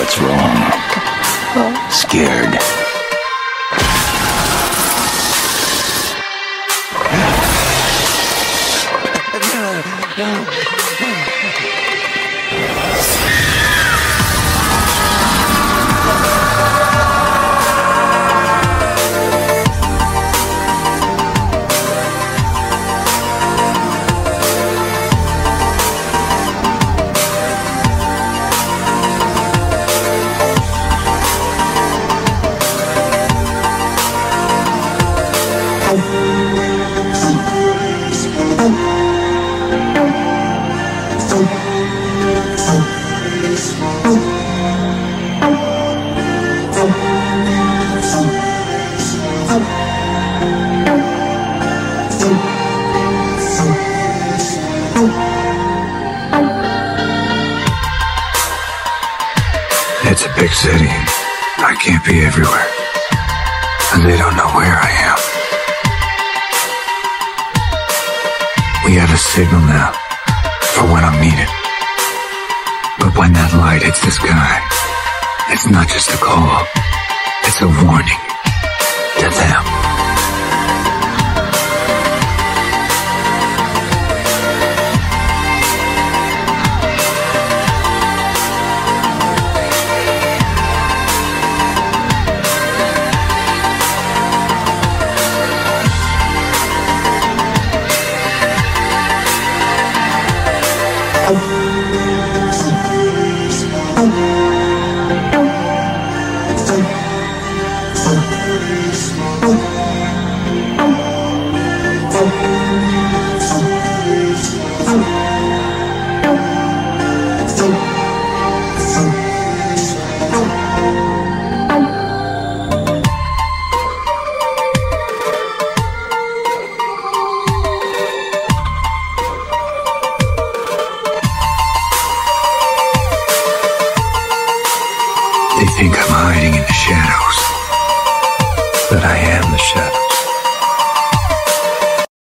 What's wrong? Scared. It's a big city. I can't be everywhere. And they don't know where I am. We have a signal now for when I'm needed. But when that light hits the sky, it's not just a call. It's a warning to them. They think I'm hiding in the shadows, but I am the shadow.